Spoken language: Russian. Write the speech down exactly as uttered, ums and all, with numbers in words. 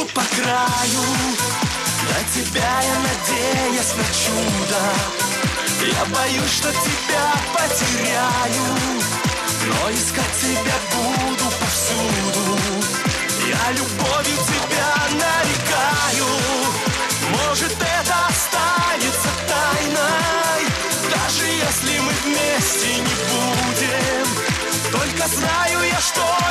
по краю, на тебя я надеюсь на чудо. Я боюсь, что тебя потеряю, но искать тебя буду повсюду. Я любовью тебя нарекаю, может, это останется тайной, даже если мы вместе не будем. Только знаю я, что